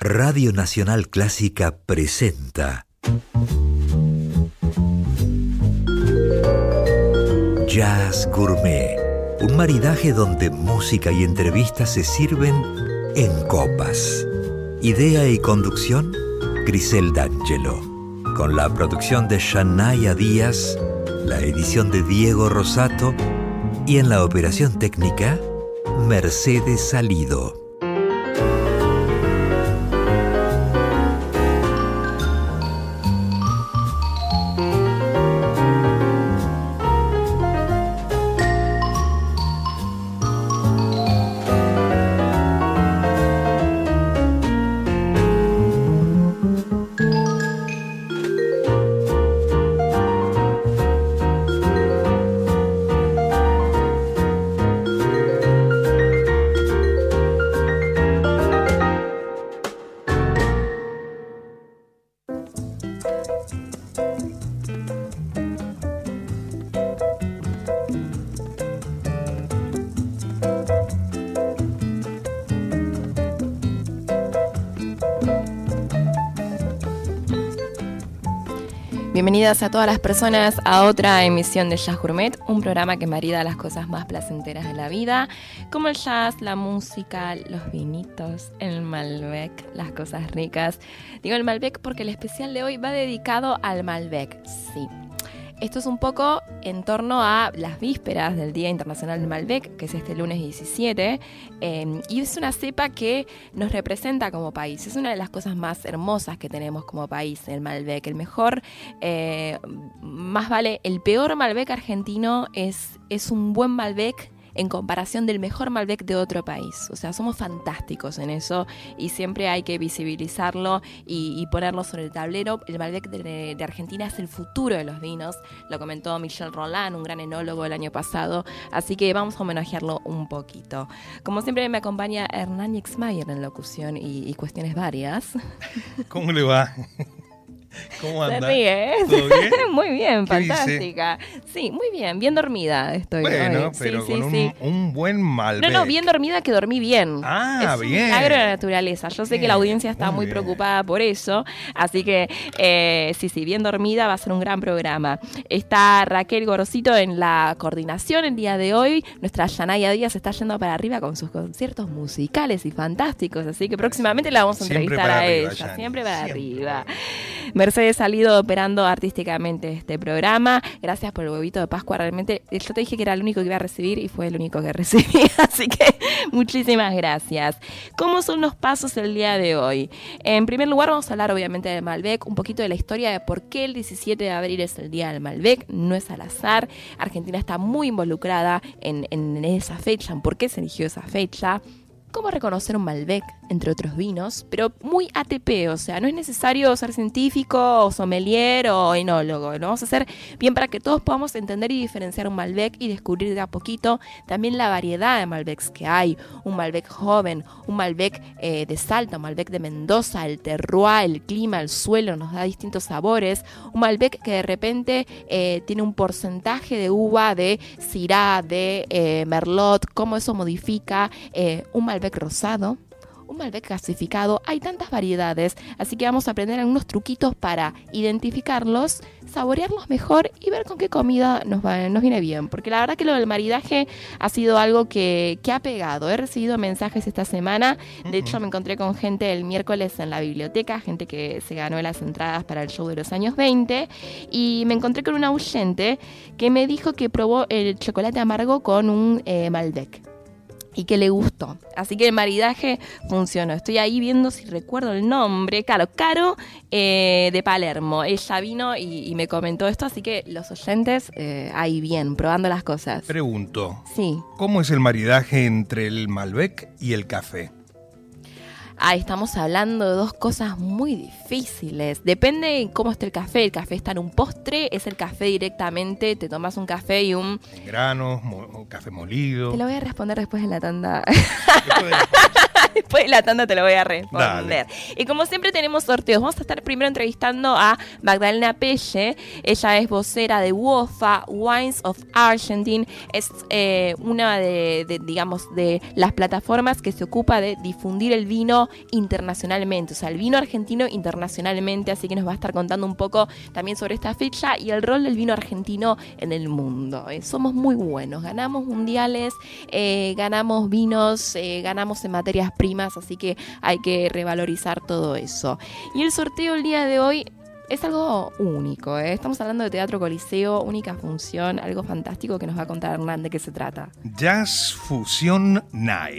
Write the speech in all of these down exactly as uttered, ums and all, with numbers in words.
Radio Nacional Clásica presenta Jazz Gourmet, un maridaje donde música y entrevistas se sirven en copas. Idea y conducción, Grisel D'Angelo, con la producción de Shanaya Díaz, la edición de Diego Rosato y en la operación técnica, Mercedes Salido. Bienvenidas a todas las personas a otra emisión de Jazz Gourmet, un programa que marida las cosas más placenteras de la vida, como el jazz, la música, los vinitos, el Malbec, las cosas ricas. Digo el Malbec porque el especial de hoy va dedicado al Malbec, sí. Esto es un poco en torno a las vísperas del Día Internacional del Malbec, que es este lunes diecisiete, eh, y es una cepa que nos representa como país. Es una de las cosas más hermosas que tenemos como país, el Malbec. El mejor, eh, más vale, el peor Malbec argentino es, es un buen Malbec en comparación del mejor Malbec de otro país. O sea, somos fantásticos en eso y siempre hay que visibilizarlo y, y ponerlo sobre el tablero. El Malbec de, de Argentina es el futuro de los vinos, lo comentó Michel Roland, un gran enólogo el año pasado, así que vamos a homenajearlo un poquito. Como siempre me acompaña Hernán Yexmayer en locución y, y cuestiones varias. ¿Cómo le va? ¿Cómo anda? Se ríe. ¿Todo bien? Muy bien, ¿Qué fantástica. dice? Sí, muy bien, bien dormida estoy Bueno, hoy. pero sí, con sí, un, sí. un buen Malbec. No, no, bien dormida que dormí bien. Ah, es bien. un milagro de la naturaleza. Yo sé Bien, que la audiencia está muy muy bien. preocupada por eso, así que eh, sí, sí, bien dormida va a ser un gran programa. Está Raquel Gorosito en la coordinación el día de hoy. Nuestra Shanaya Díaz está yendo para arriba con sus conciertos musicales y fantásticos, así que próximamente la vamos a Siempre entrevistar para a arriba, ella. Yani, Siempre para siempre arriba. para Mercedes Salido operando artísticamente este programa. Gracias por el huevito de Pascua. Realmente yo te dije que era el único que iba a recibir y fue el único que recibí. Así que muchísimas gracias. ¿Cómo son los pasos el día de hoy? En primer lugar vamos a hablar obviamente del Malbec, un poquito de la historia de por qué el diecisiete de abril es el día del Malbec. No es al azar. Argentina está muy involucrada en, en esa fecha, en por qué se eligió esa fecha. Cómo reconocer un Malbec, entre otros vinos, pero muy A T P, o sea, no es necesario ser científico o sommelier o enólogo, lo vamos a hacer bien para que todos podamos entender y diferenciar un Malbec y descubrir de a poquito también la variedad de Malbecs que hay, un Malbec joven, un Malbec eh, de Salta, un Malbec de Mendoza, el terroir, el clima, el suelo nos da distintos sabores, un Malbec que de repente eh, tiene un porcentaje de uva de Syrah, de eh, Merlot, cómo eso modifica eh, un Malbec rosado, un Malbec gasificado. Hay tantas variedades, así que vamos a aprender algunos truquitos para identificarlos, saborearlos mejor y ver con qué comida nos, va, nos viene bien, porque la verdad que lo del maridaje ha sido algo que, que ha pegado. He recibido mensajes esta semana, de hecho me encontré con gente el miércoles en la biblioteca, gente que se ganó las entradas para el show de los años veinte, y me encontré con una oyente que me dijo que probó el chocolate amargo con un eh, Malbec y que le gustó. Así que el maridaje funcionó. Estoy ahí viendo si recuerdo el nombre. Claro, Caro eh, de Palermo. Ella vino y, y me comentó esto, así que los oyentes eh, ahí bien, probando las cosas. Pregunto, Sí. ¿cómo es el maridaje entre el Malbec y el café? Ah, estamos hablando de dos cosas muy difíciles. Depende de cómo esté el café. El café está en un postre, es el café directamente. Te tomas un café y un... En granos, mo- café molido. Te lo voy a responder después de la tanda. Después de la pausa. Después de la tanda te lo voy a responder. Dale. Y como siempre tenemos sorteos. Vamos a estar primero entrevistando a Magdalena Pelle. Ella es vocera de WOFA, Wines of Argentina. Es eh, una de, de, digamos, de las plataformas que se ocupa de difundir el vino internacionalmente. O sea, el vino argentino internacionalmente. Así que nos va a estar contando un poco también sobre esta fecha y el rol del vino argentino en el mundo. Eh, somos muy buenos. Ganamos mundiales, eh, ganamos vinos, eh, ganamos en materias primas. Así que hay que revalorizar todo eso. Y el sorteo el día de hoy es algo único, ¿eh? Estamos hablando de Teatro Coliseo, única función, algo fantástico que nos va a contar Hernán de qué se trata. Jazz Fusion Night.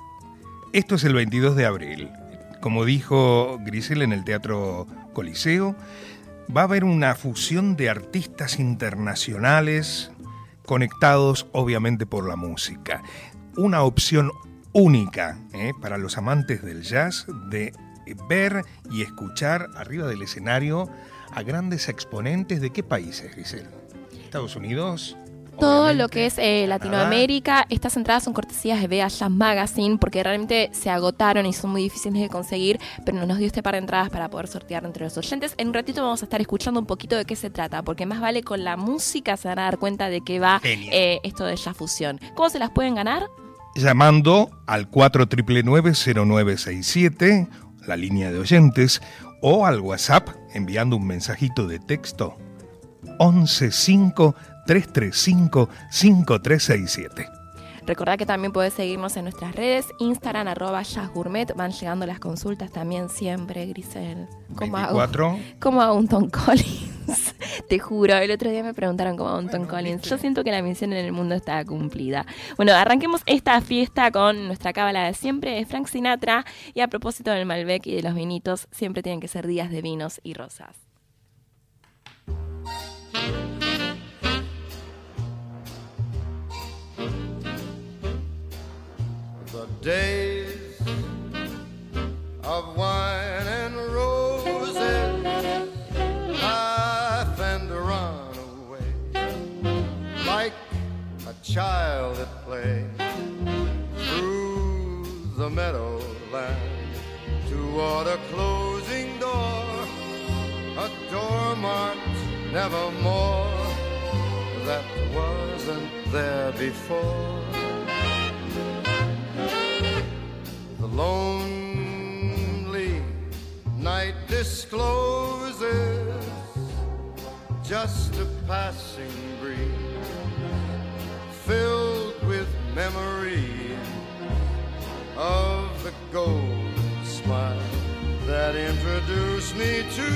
Esto es el veintidós de abril. Como dijo Grisel, en el Teatro Coliseo va a haber una fusión de artistas internacionales conectados obviamente por la música. Una opción única ¿eh? para los amantes del jazz de ver y escuchar arriba del escenario a grandes exponentes. ¿De qué países, Grisel? ¿Estados Unidos? Todo Obviamente, lo que es eh, Latinoamérica. Estas entradas son cortesías de Bea Jazz Magazine porque realmente se agotaron y son muy difíciles de conseguir, pero nos dio este par de entradas para poder sortear entre los oyentes. En un ratito vamos a estar escuchando un poquito de qué se trata, porque más vale con la música se van a dar cuenta de qué va eh, esto de Jazz Fusión. ¿Cómo se las pueden ganar? Llamando al cuatro nueve nueve cero nueve seis siete, la línea de oyentes, o al WhatsApp enviando un mensajito de texto once cinco tres tres cinco cinco tres seis siete. Recordá que también podés seguirnos en nuestras redes, Instagram, arroba jazzgourmet. Van llegando las consultas también siempre, Grisel. ¿Cómo veinticuatro. Hago, ¿Cómo hago un Tom Collins? Te juro, el otro día me preguntaron cómo hago un Tom Collins. Yo siento que la misión en el mundo está cumplida. Bueno, arranquemos esta fiesta con nuestra cábala de siempre, de Frank Sinatra. Y a propósito del Malbec y de los vinitos, siempre tienen que ser días de vinos y rosas. Days of wine and roses, laugh and run away like a child at play through the meadowland toward a closing door, a door marked nevermore that wasn't there before. The lonely night discloses just a passing breeze filled with memories of the golden smile that introduced me to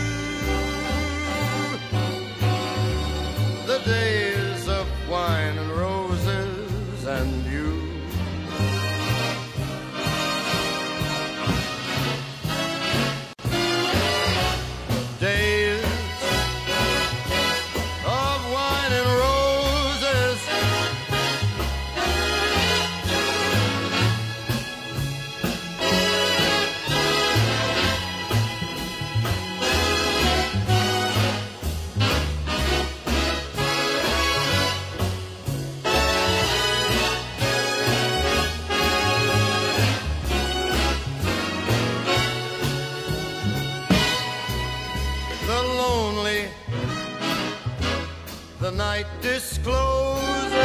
the days of wine and roses and you. The night discloses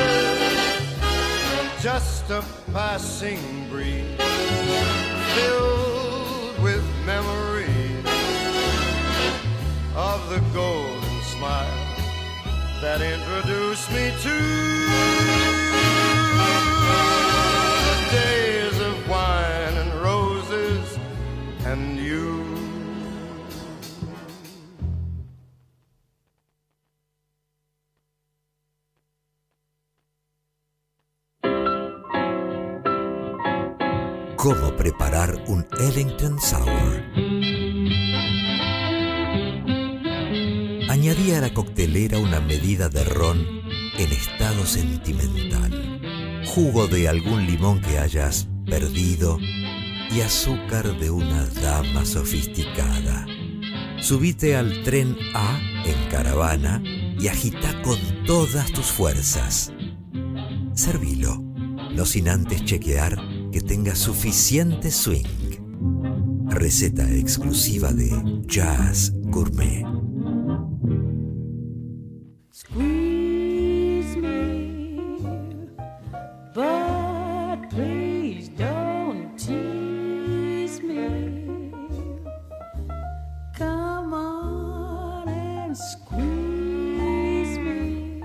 just a passing breeze filled with memories of the golden smile that introduced me to the days of wine and roses and you. ¿Cómo preparar un Ellington Sour? Añadí a la coctelera una medida de ron en estado sentimental, jugo de algún limón que hayas perdido y azúcar de una dama sofisticada. Subite al tren A en caravana y agita con todas tus fuerzas. Servilo, no sin antes chequear que tenga suficiente swing. Receta exclusiva de Jazz Gourmet. Squeeze me, but please don't tease me. Come on and squeeze me,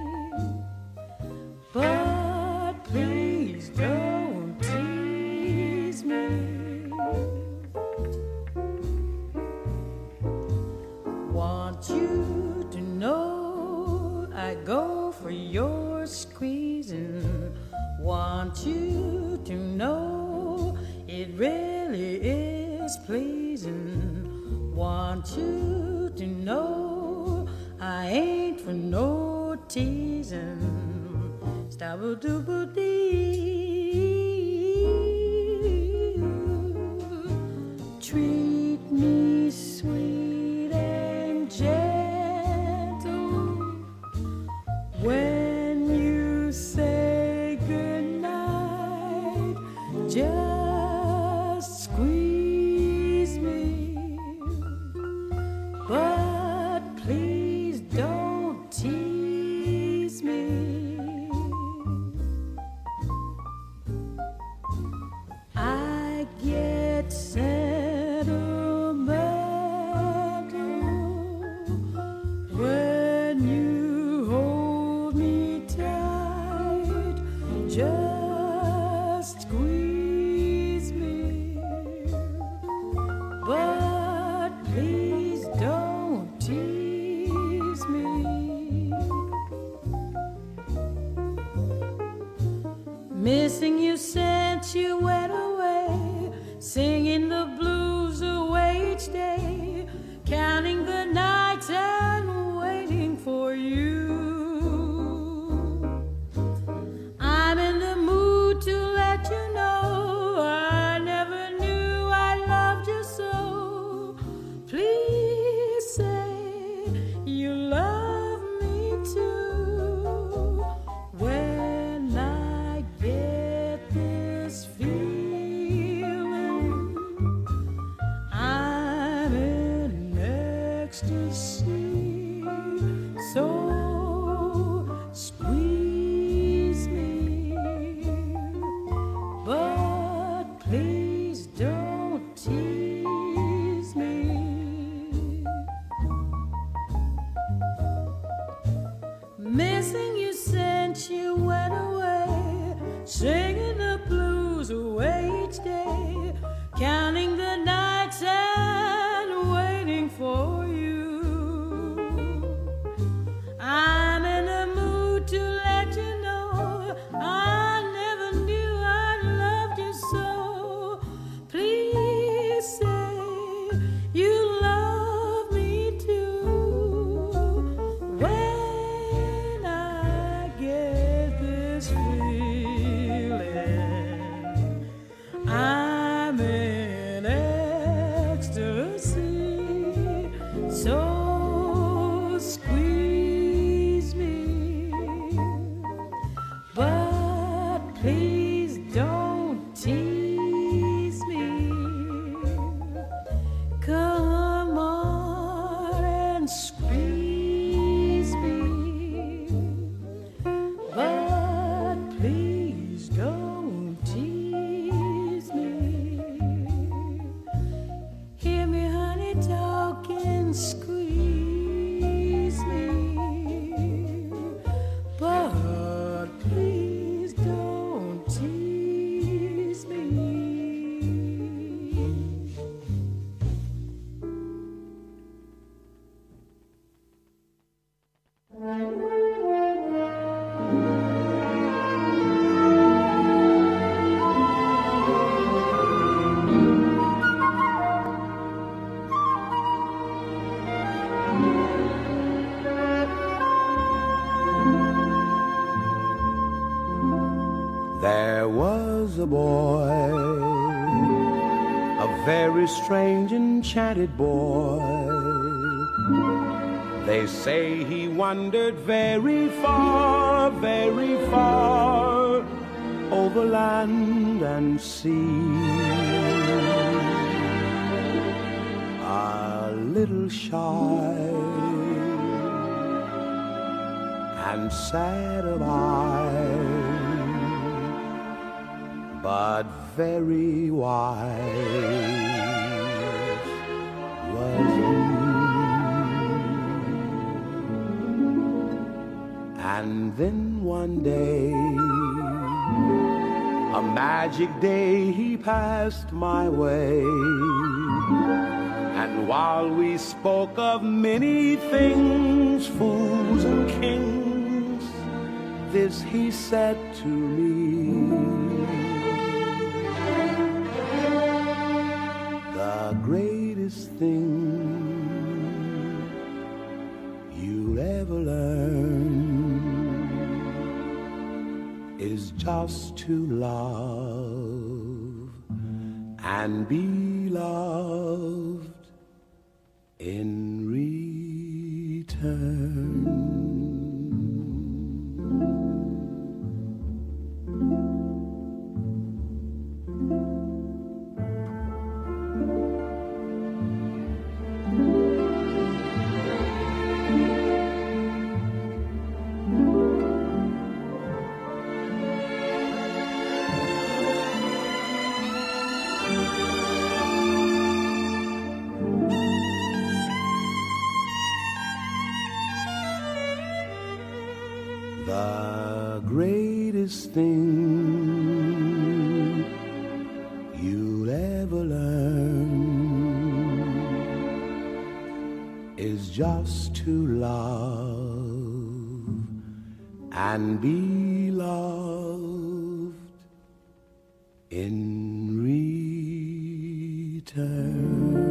but please don't tease me. Want you to know I go for your squeezing. Want you to know it really is pleasing. Want you to know I ain't for no teasing. Stabba-dooba-dee. Treat me sweet and gentle when you say goodnight. Just squeeze me, but please don't tease me. I get sentimental when you hold me tight. Just squeeze me, but please don't tease me. Missing you since you went away, singing the blues away each day, counting the nights and waiting for you. I'm in the mood to let you know I never knew I loved you so. Please say you love me too. When I get this feeling, I'm in ecstasy. So squeeze me, but please don't tease me. Missing you since you went away, singing the blues away each day, counting the nights and waiting for you. I'm in a mood to let you know I never knew I loved you so. Please say you love me too. When I get this feeling, I'm in ecstasy. So squeeze me, but please don't tease me. Come on and squeeze me, but please don't tease me. Hear me, honey, talking, squeeze me, but please don't tease me. There was a boy, a very strange, enchanted boy. They say he wandered very far, very far, over land and sea. A little shy and sad of eye, but very wise was he. And then one day, a magic day, he passed my way. And while we spoke of many things, fools and kings, this he said to me: the greatest thing you'll ever learn is just to love and be loved in return. The greatest thing you'll ever learn is just to love and be loved in return.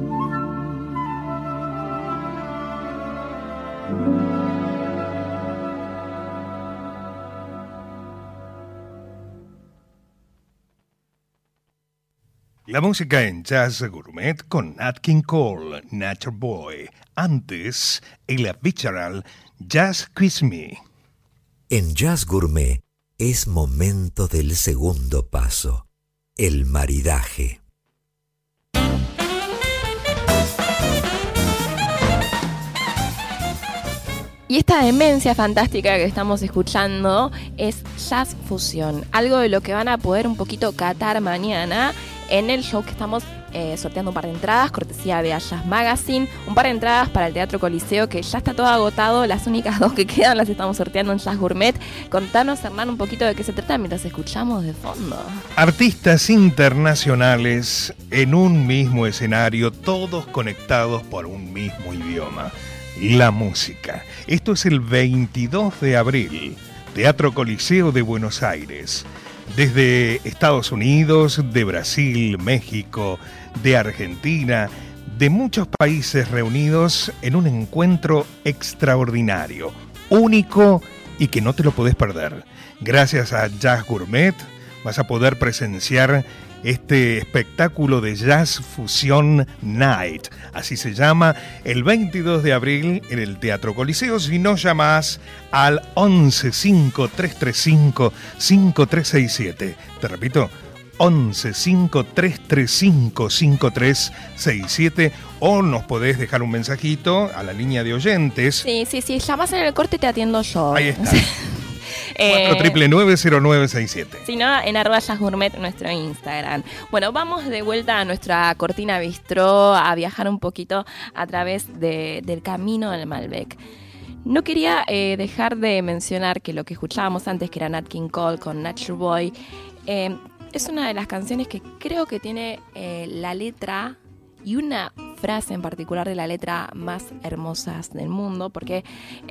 La música en Jazz Gourmet con Nat King Cole, Nature Boy. Antes, Ella Fitzgerald, Just Kiss Me. En Jazz Gourmet es momento del segundo paso, el maridaje. Y esta demencia fantástica que estamos escuchando es jazz fusión, algo de lo que van a poder un poquito catar mañana en el show que estamos eh, sorteando un par de entradas, cortesía de Jazz Magazine, un par de entradas para el Teatro Coliseo que ya está todo agotado, las únicas dos que quedan las estamos sorteando en Jazz Gourmet. Contanos, Hernán, un poquito de qué se trata mientras escuchamos de fondo. Artistas internacionales en un mismo escenario, todos conectados por un mismo idioma, la música. Esto es el veintidós de abril, Teatro Coliseo de Buenos Aires. Desde Estados Unidos, de Brasil, México, de Argentina, de muchos países reunidos en un encuentro extraordinario, único y que no te lo podés perder. Gracias a Jazz Gourmet vas a poder presenciar este espectáculo de Jazz Fusion Night, así se llama, el veintidós de abril en el Teatro Coliseo. Si no, llamás al once cinco tres tres cinco cinco tres seis siete. Te repito, once cinco tres tres cinco cinco tres seis siete, o nos podés dejar un mensajito a la línea de oyentes. Sí, sí, sí, llamás en el corte y te atiendo yo. Ahí está. cuatro nueve nueve cero nueve seis siete. Si no, en arroba Jazz Gourmet, nuestro Instagram. Bueno, vamos de vuelta a nuestra cortina bistró, a viajar un poquito a través de, del camino del Malbec. No quería eh, dejar de mencionar que lo que escuchábamos antes, que era Nat King Cole con Nature Boy, eh, es una de las canciones que creo que tiene eh, la letra y una frase en particular de la letra más hermosas del mundo, porque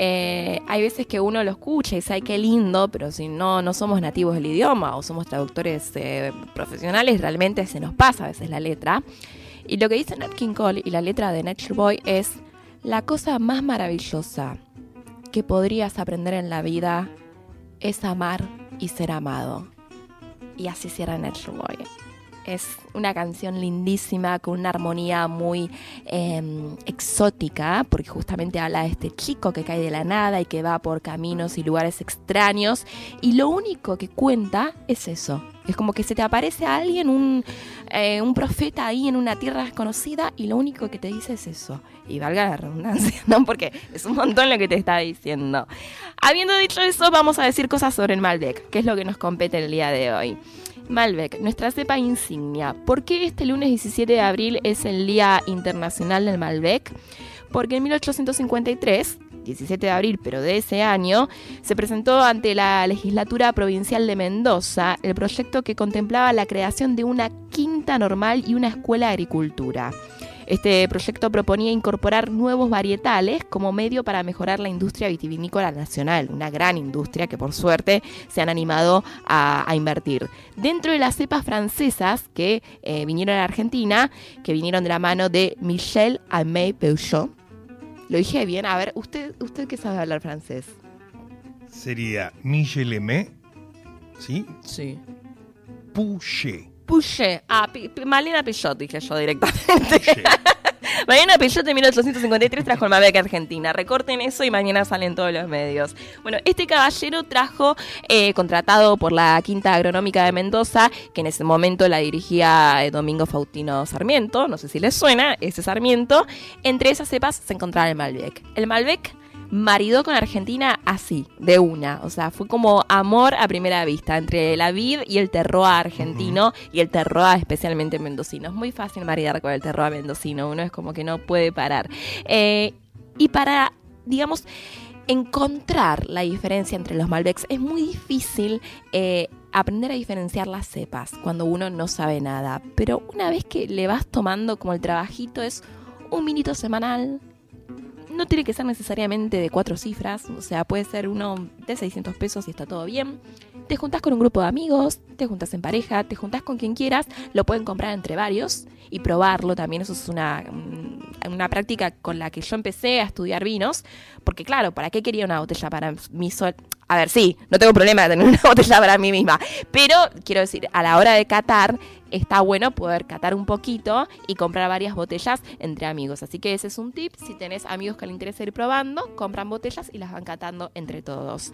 eh, hay veces que uno lo escucha y dice, ay, qué lindo, pero si no, no somos nativos del idioma o somos traductores eh, profesionales, realmente se nos pasa a veces la letra. Y lo que dice Nat King Cole y la letra de Nature Boy es: la cosa más maravillosa que podrías aprender en la vida es amar y ser amado. Y así cierra Nature Boy. es una canción lindísima con una armonía muy eh, exótica, porque justamente habla de este chico que cae de la nada y que va por caminos y lugares extraños, y lo único que cuenta es eso. Es como que se te aparece a alguien, un, eh, un profeta ahí en una tierra desconocida, y lo único que te dice es eso. Y valga la redundancia, ¿no? Porque es un montón lo que te está diciendo. Habiendo dicho eso, vamos a decir cosas sobre el Malbec, que es lo que nos compete el día de hoy. Malbec, nuestra cepa insignia. ¿Por qué este lunes diecisiete de abril es el Día Internacional del Malbec? Porque en mil ochocientos cincuenta y tres, diecisiete de abril, pero de ese año, se presentó ante la legislatura provincial de Mendoza el proyecto que contemplaba la creación de una quinta normal y una escuela de agricultura. Este proyecto proponía incorporar nuevos varietales como medio para mejorar la industria vitivinícola nacional, una gran industria que por suerte se han animado a, a invertir. Dentro de las cepas francesas que eh, vinieron a Argentina, que vinieron de la mano de Michel Aimé Peugeot. ¿Lo dije bien? A ver, ¿usted, usted qué sabe hablar francés? Sería Michel Aimé, ¿sí? Sí. Peugeot. Peugeot. Ah, P- P- Malena Peugeot, dije yo directamente. Malena Peugeot en mil ochocientos cincuenta y tres trajo el Malbec a Argentina. Recorten eso y mañana salen todos los medios. Bueno, este caballero trajo, eh, contratado por la Quinta Agronómica de Mendoza, que en ese momento la dirigía eh, Domingo Faustino Sarmiento, no sé si les suena, ese Sarmiento. Entre esas cepas se encontraba el Malbec. El Malbec maridó con Argentina así, de una. O sea, fue como amor a primera vista entre la vid y el terroir argentino, uh-huh. y el terroir especialmente mendocino. Es muy fácil maridar con el terroir mendocino, uno es como que no puede parar. Eh, y para, digamos, encontrar la diferencia entre los Malbecs es muy difícil eh, aprender a diferenciar las cepas cuando uno no sabe nada. Pero una vez que le vas tomando como el trabajito, es un minuto semanal. No tiene que ser necesariamente de cuatro cifras, o sea, puede ser uno de seiscientos pesos y está todo bien. Te juntás con un grupo de amigos, te juntás en pareja, te juntás con quien quieras, lo pueden comprar entre varios y probarlo también. Eso es una, una práctica con la que yo empecé a estudiar vinos, porque claro, ¿para qué quería una botella para mí sola? A ver, sí, no tengo problema de tener una botella para mí misma, pero quiero decir, a la hora de catar, está bueno poder catar un poquito y comprar varias botellas entre amigos. Así que ese es un tip. Si tenés amigos que les interesa ir probando, compran botellas y las van catando entre todos.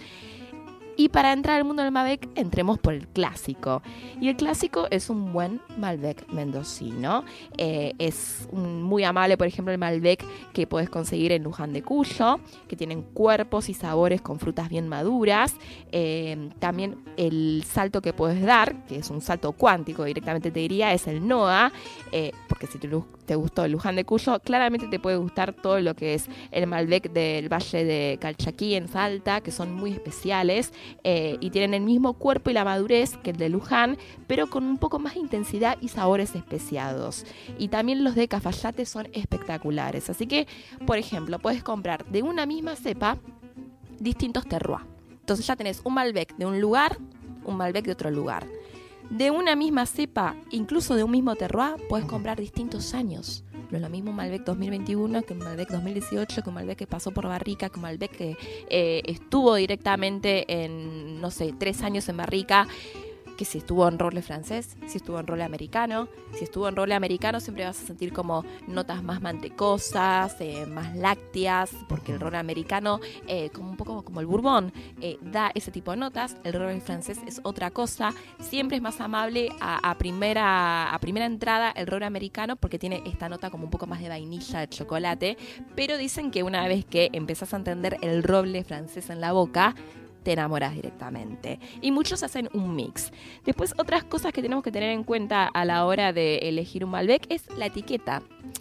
Y para entrar al mundo del Malbec, entremos por el clásico. Y el clásico es un buen Malbec mendocino. Eh, es un, muy amable, por ejemplo, el Malbec que puedes conseguir en Luján de Cuyo, que tienen cuerpos y sabores con frutas bien maduras. Eh, también el salto que puedes dar, que es un salto cuántico, directamente te diría, es el N O A, eh, porque si te, te gustó el Luján de Cuyo, claramente te puede gustar todo lo que es el Malbec del Valle de Calchaquí en Salta, que son muy especiales. Eh, y tienen el mismo cuerpo y la madurez que el de Luján, pero con un poco más de intensidad y sabores especiados. Y también los de Cafayate son espectaculares. Así que, por ejemplo, puedes comprar de una misma cepa distintos terroirs. Entonces ya tenés un Malbec de un lugar, un Malbec de otro lugar. De una misma cepa, incluso de un mismo terroir, puedes comprar distintos años. No es lo mismo un Malbec dos mil veintiuno que un Malbec dos mil dieciocho, que un Malbec que pasó por barrica, que un Malbec que eh, estuvo directamente en, no sé, tres años en barrica, que si estuvo en roble francés, si estuvo en roble americano. Si estuvo en roble americano siempre vas a sentir como notas más mantecosas, eh, más lácteas, porque el roble americano, eh, como un poco como el bourbon, eh, da ese tipo de notas. El roble francés es otra cosa. Siempre es más amable a, a, primera, a primera entrada el roble americano, porque tiene esta nota como un poco más de vainilla, de chocolate. Pero dicen que una vez que empezás a entender el roble francés en la boca, te enamoras directamente. Y muchos hacen un mix. Después, otras cosas que tenemos que tener en cuenta a la hora de elegir un Malbec es la etiqueta.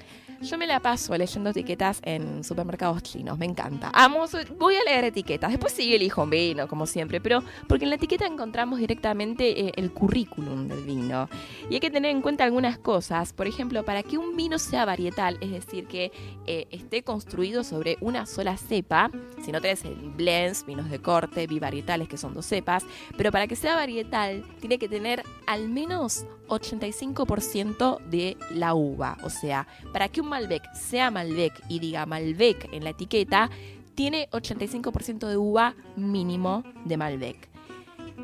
Yo me la paso leyendo etiquetas en supermercados chinos, me encanta. Amo, voy a leer etiquetas, después sí elijo un vino, como siempre, pero porque en la etiqueta encontramos directamente eh, el currículum del vino. Y hay que tener en cuenta algunas cosas. Por ejemplo, para que un vino sea varietal, es decir, que eh, esté construido sobre una sola cepa, si no tenés el blends, vinos de corte, bivarietales, que son dos cepas, pero para que sea varietal, tiene que tener al menos ochenta y cinco por ciento de la uva. O sea, para que un Malbec sea Malbec y diga Malbec en la etiqueta, tiene ochenta y cinco por ciento de uva mínimo de Malbec.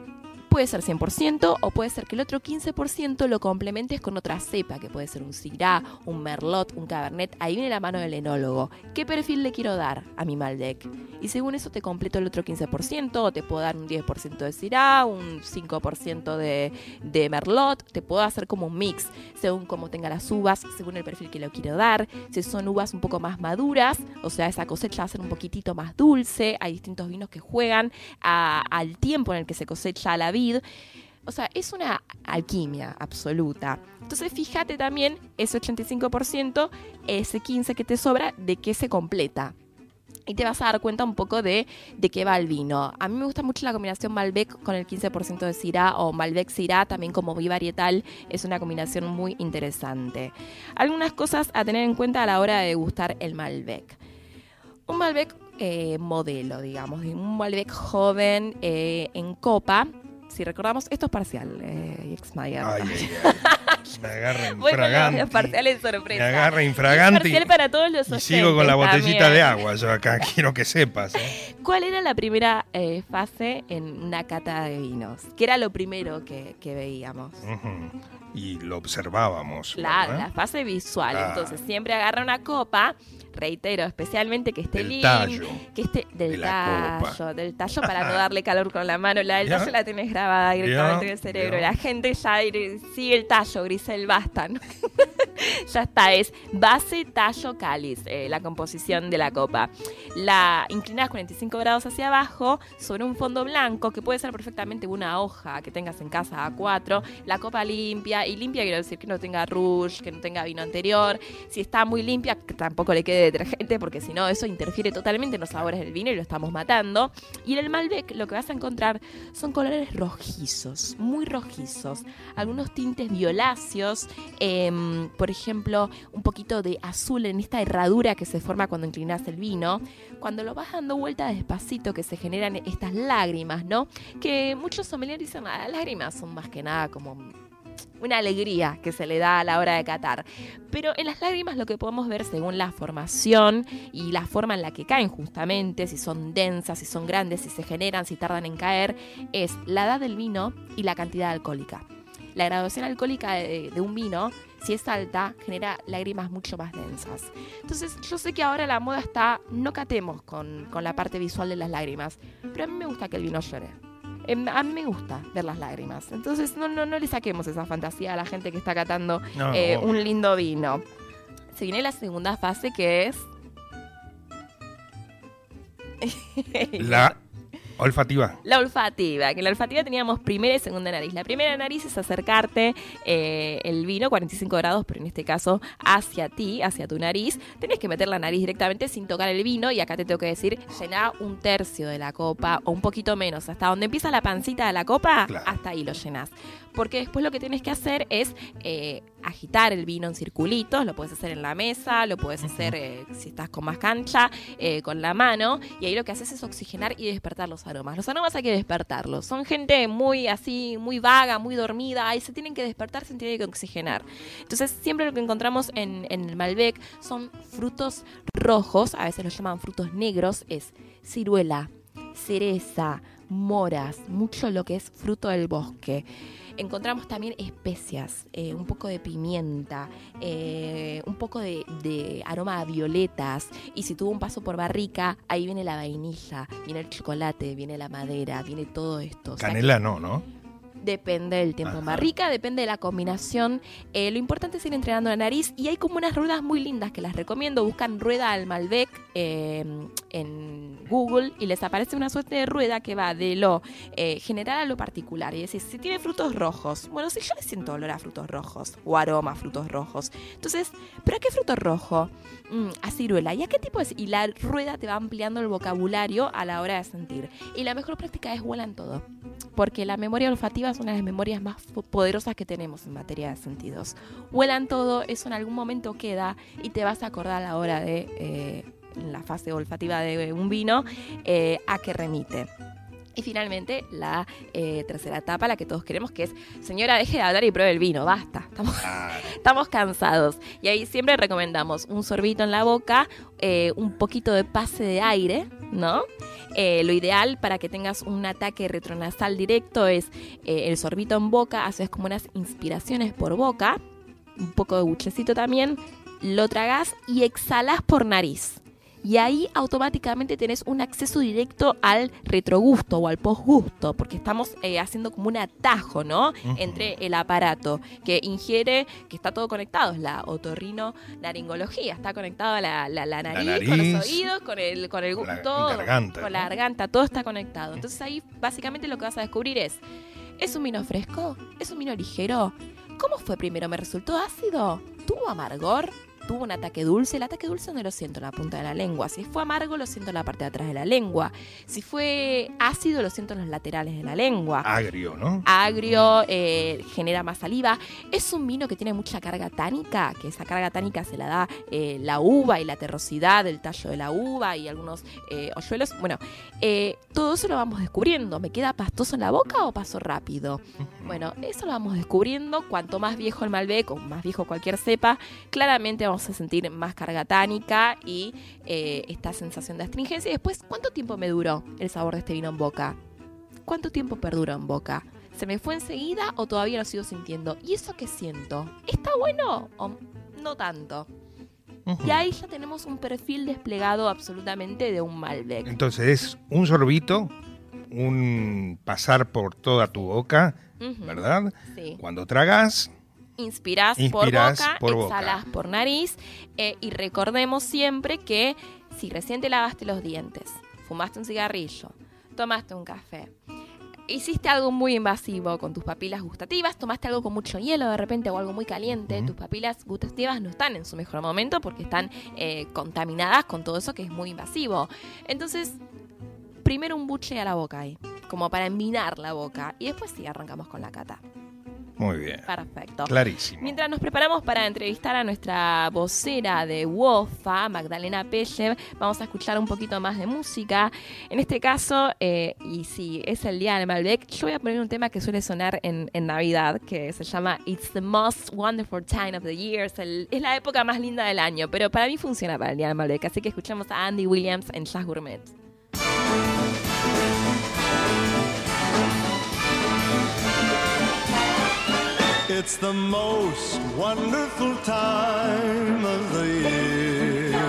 puede ser cien por ciento o puede ser que el otro quince por ciento lo complementes con otra cepa, que puede ser un Syrah, un Merlot, un Cabernet. Ahí viene la mano del enólogo. ¿Qué perfil le quiero dar a mi Malbec? Y según eso te completo el otro quince por ciento, o te puedo dar un diez por ciento de Syrah, un cinco por ciento de, de Merlot. Te puedo hacer como un mix, según cómo tenga las uvas, según el perfil que le quiero dar. Si son uvas un poco más maduras, o sea, esa cosecha va a ser un poquitito más dulce. Hay distintos vinos que juegan a, al tiempo en el que se cosecha la vid. O sea, es una alquimia absoluta. Entonces, fíjate también ese ochenta y cinco por ciento, ese quince por ciento que te sobra, de qué se completa. Y te vas a dar cuenta un poco de, de qué va el vino. A mí me gusta mucho la combinación Malbec con el quince por ciento de Syrah o Malbec Syrah, también como bivarietal. Es una combinación muy interesante. Algunas cosas a tener en cuenta a la hora de degustar el Malbec. Un Malbec eh, modelo, digamos, un Malbec joven eh, en copa. Si recordamos, esto es parcial, eh, Exmayer. Ay, ay, ay. Me agarra infragante. Bueno, los parciales sorpresa. Me agarra infragante. Es parcial para todos los y oyentes. sigo con la botellita también. de agua. Yo acá quiero que sepas. ¿eh? ¿Cuál era la primera eh, fase en una cata de vinos? ¿Qué era lo primero que, que veíamos? Uh-huh. Y lo observábamos. Claro, ¿verdad? la fase visual. Ah. Entonces, siempre agarra una copa, reitero, especialmente que esté Del limpia, tallo. que esté del De la tallo, copa. del tallo para no darle calor con la mano. La del ¿Ya? tallo la tenés grabada directamente ¿Ya? en el cerebro. ¿Ya? La gente ya sigue el tallo, Grisel, basta, ¿no? Ya está, es base, tallo, cáliz, eh, la composición de la copa. La inclinás cuarenta y cinco grados hacia abajo sobre un fondo blanco, que puede ser perfectamente una hoja que tengas en casa A cuatro. La copa limpia, y limpia quiero decir que no tenga rouge, que no tenga vino anterior. Si está muy limpia, que tampoco le quede detergente, porque si no eso interfiere totalmente en los sabores del vino y lo estamos matando. Y en el Malbec lo que vas a encontrar son colores rojizos, muy rojizos, algunos tintes violáceos, eh, por ejemplo, un poquito de azul en esta herradura que se forma cuando inclinas el vino. Cuando lo vas dando vuelta despacito, que se generan estas lágrimas, ¿no? Que muchos sommeliers dicen, ah, las lágrimas son más que nada como una alegría que se le da a la hora de catar. Pero en las lágrimas lo que podemos ver, según la formación y la forma en la que caen justamente, si son densas, si son grandes, si se generan, si tardan en caer, es la edad del vino y la cantidad alcohólica. La graduación alcohólica de, de un vino, si es alta, genera lágrimas mucho más densas. Entonces, yo sé que ahora la moda está, no catemos con, con la parte visual de las lágrimas, pero a mí me gusta que el vino llore. A mí me gusta ver las lágrimas. Entonces no, no, no le saquemos esa fantasía a la gente que está catando No, eh, no. un lindo vino. Se viene la segunda fase, que es La olfativa. la olfativa. Que en la olfativa teníamos primera y segunda nariz. La primera nariz es acercarte eh, el vino, cuarenta y cinco grados, pero en este caso hacia ti, hacia tu nariz. Tenés que meter la nariz directamente sin tocar el vino, y acá te tengo que decir, llená un tercio de la copa o un poquito menos. Hasta donde empieza la pancita de la copa, Claro. hasta ahí lo llenás. Porque después lo que tienes que hacer es eh, agitar el vino en circulitos. Lo puedes hacer en la mesa, lo puedes hacer eh, si estás con más cancha, eh, con la mano, y ahí lo que haces es oxigenar y despertar los aromas. Los aromas hay que despertarlos. Son gente muy así, muy vaga, muy dormida, y se tienen que despertar, se tienen que oxigenar. Entonces siempre lo que encontramos en, en el Malbec son frutos rojos, a veces los llaman frutos negros, es ciruela, cereza, moras, mucho lo que es fruto del bosque. Encontramos también especias, eh, un poco de pimienta, eh, un poco de, de aroma a violetas. Y si tuvo un paso por barrica, ahí viene la vainilla, viene el chocolate, viene la madera, viene todo esto. O sea, Canela no, ¿no? depende del tiempo en Ajá. barrica, depende de la combinación. Eh, lo importante es ir entrenando la nariz, y hay como unas ruedas muy lindas que las recomiendo. Buscan rueda al Malbec eh, en Google y les aparece una suerte de rueda que va de lo eh, general a lo particular. Y decís, si tiene frutos rojos, bueno, si yo le siento olor a frutos rojos o aroma a frutos rojos, entonces, ¿pero a qué fruto rojo? Mm, a ciruela. ¿Y a qué tipo es? Y la rueda te va ampliando el vocabulario a la hora de sentir. Y la mejor práctica es huelan todo, porque la memoria olfativa es una de las memorias más poderosas que tenemos en materia de sentidos. Huelan todo, eso en algún momento queda y te vas a acordar a la hora de eh, la fase olfativa de un vino eh, a qué remite. Y finalmente la eh, tercera etapa, la que todos queremos, que es, señora, deje de hablar y pruebe el vino, basta, estamos, estamos cansados. Y ahí siempre recomendamos un sorbito en la boca, eh, un poquito de pase de aire, ¿no? Eh, lo ideal para que tengas un ataque retronasal directo es eh, el sorbito en boca, haces como unas inspiraciones por boca, un poco de buchecito también, lo tragás y exhalás por nariz. Y ahí automáticamente tenés un acceso directo al retrogusto o al posgusto, porque estamos eh, haciendo como un atajo, ¿no? Uh-huh. Entre el aparato que ingiere, que está todo conectado, es la otorrinolaringología, está conectado a la, la, la, nariz, la nariz, con los oídos, con el, con el la, todo, garganta, con ¿no? la garganta, todo está conectado. Entonces ahí básicamente lo que vas a descubrir es, ¿es un vino fresco? ¿Es un vino ligero? ¿Cómo fue primero? ¿Me resultó ácido? ¿Tuvo amargor? ¿Tuvo un ataque dulce? El ataque dulce no lo siento en la punta de la lengua. Si fue amargo, lo siento en la parte de atrás de la lengua. Si fue ácido, lo siento en los laterales de la lengua. Agrio, ¿no? Agrio, eh, genera más saliva. Es un vino que tiene mucha carga tánica, que esa carga tánica se la da eh, la uva y la terrosidad del tallo de la uva y algunos eh, hoyuelos. Bueno, eh, todo eso lo vamos descubriendo. ¿Me queda pastoso en la boca o paso rápido? Bueno, eso lo vamos descubriendo. Cuanto más viejo el Malbec o más viejo cualquier cepa, claramente vamos a sentir más carga tánica y eh, esta sensación de astringencia. Y después, ¿cuánto tiempo me duró el sabor de este vino en boca? ¿Cuánto tiempo perduró en boca? ¿Se me fue enseguida o todavía lo sigo sintiendo? ¿Y eso qué siento? ¿Está bueno o no tanto? Uh-huh. Y ahí ya tenemos un perfil desplegado absolutamente de un Malbec. Entonces es un sorbito, un pasar por toda tu boca, uh-huh. ¿verdad? Sí. Cuando tragas... Inspirás, Inspirás por boca, por exhalás boca. por nariz eh, y recordemos siempre que si recién te lavaste los dientes, fumaste un cigarrillo, tomaste un café, hiciste algo muy invasivo con tus papilas gustativas, tomaste algo con mucho hielo de repente o algo muy caliente, uh-huh. tus papilas gustativas no están en su mejor momento porque están eh, contaminadas con todo eso que es muy invasivo. Entonces, primero un buche a la boca ahí, como para envinar la boca y después sí arrancamos con la cata. Muy bien. Perfecto. Clarísimo. Mientras nos preparamos para entrevistar a nuestra vocera de WOFA, Magdalena Pellev, vamos a escuchar un poquito más de música. En este caso, eh, y si es el día del Malbec, yo voy a poner un tema que suele sonar en, en Navidad, que se llama It's the Most Wonderful Time of the Year. Es, el, es la época más linda del año, pero para mí funciona para el día del Malbec. Así que escuchamos a Andy Williams en Jazz Gourmet. It's the most wonderful time of the year,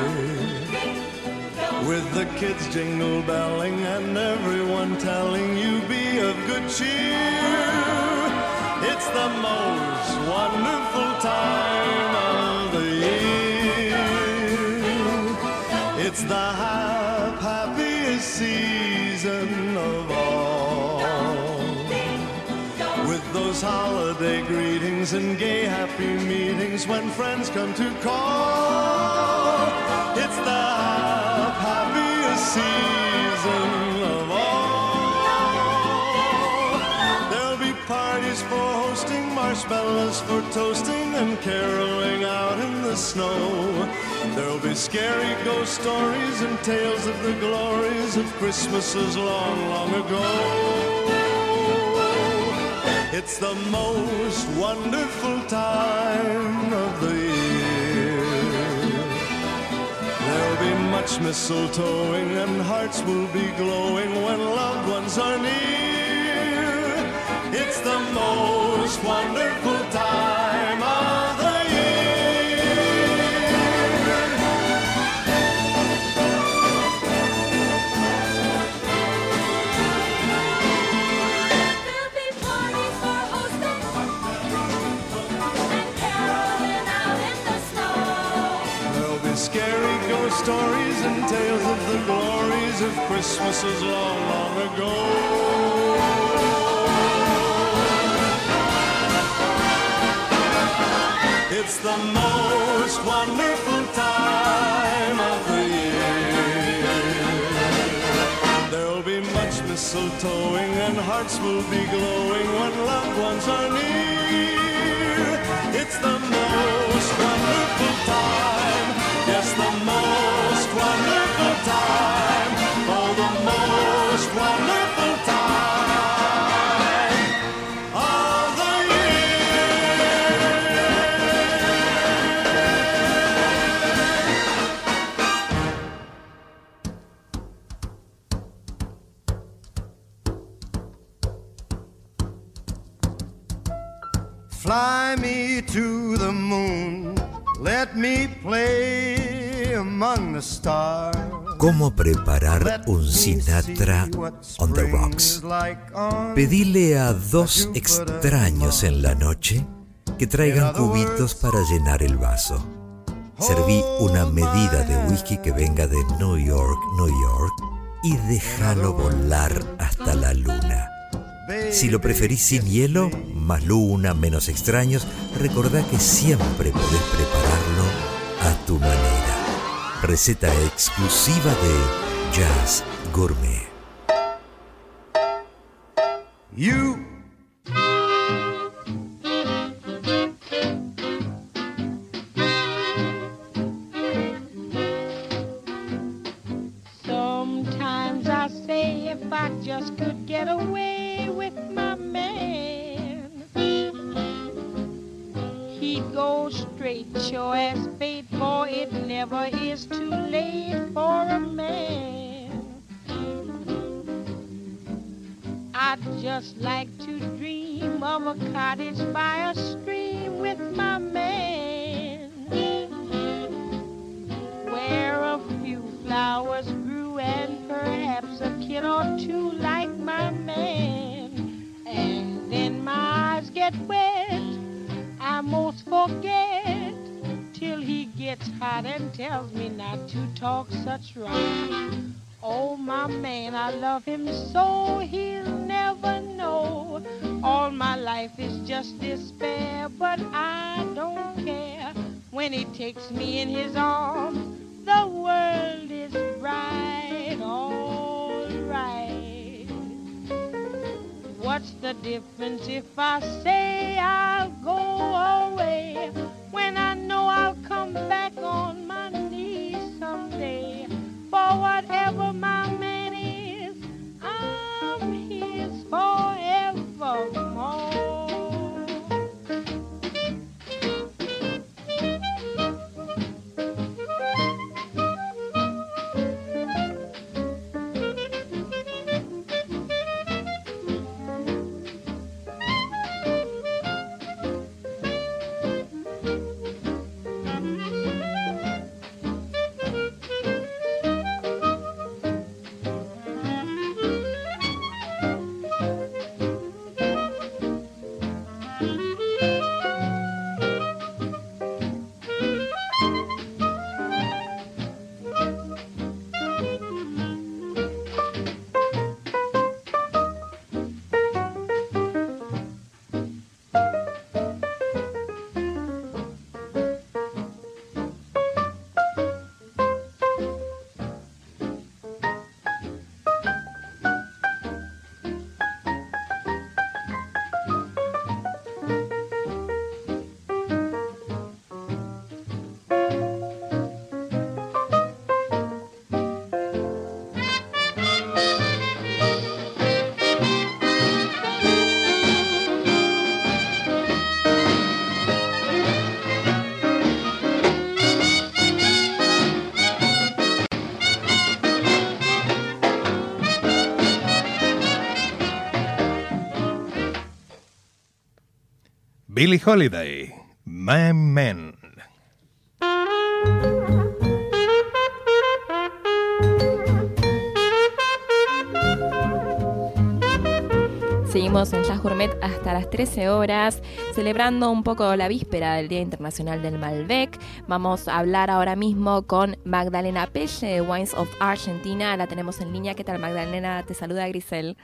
with the kids jingle belling and everyone telling you be of good cheer. It's the most wonderful time of the year. It's the hap- happiest season of all, with those holiday greetings and gay happy meetings when friends come to call. It's the happiest season of all. There'll be parties for hosting, marshmallows for toasting, and caroling out in the snow. There'll be scary ghost stories and tales of the glories of Christmases long, long ago. It's the most wonderful time of the year. There'll be much mistletoeing and hearts will be glowing when loved ones are near. It's the most wonderful time of the stories and tales of the glories of Christmases long, long ago. It's the most wonderful time of the year. There'll be much mistletoeing and hearts will be glowing when loved ones are near. It's the most wonderful time. Yes, the most wonderful time, oh, the most wonderful time of the Fly me to the moon, let me play among the stars. ¿Cómo preparar un Sinatra on the rocks? Pedile a dos extraños en la noche que traigan cubitos para llenar el vaso. Serví una medida de whisky que venga de New York, New York, y déjalo volar hasta la luna. Si lo preferís sin hielo, más luna, menos extraños, recordá que siempre podés prepararlo a tu manera. Receta exclusiva de Jazz Gourmet. You Sometimes I say if I just could get away with my man, he'd go straight, sure as fate, for it never is too late for a man. I'd just like to dream of a cottage by a stream with my man, where a few flowers grew and perhaps a kid or two like my man. And then my eyes get wet, I most forget, till he gets hot and tells me not to talk such rot. Oh, my man, I love him so, he'll never know. All my life is just despair, but I don't care. When he takes me in his arms, the world is bright, all right. What's the difference if I say I'll go away, when I know I'll come back on my knees someday? For whatever my man is, I'm his forevermore. Billie Holiday, My Man. Seguimos en Jazz Gourmet hasta las trece horas, celebrando un poco la víspera del Día Internacional del Malbec. Vamos a hablar ahora mismo con Magdalena Pelle de Wines of Argentina. La tenemos en línea. ¿Qué tal, Magdalena? Te saluda Grisel.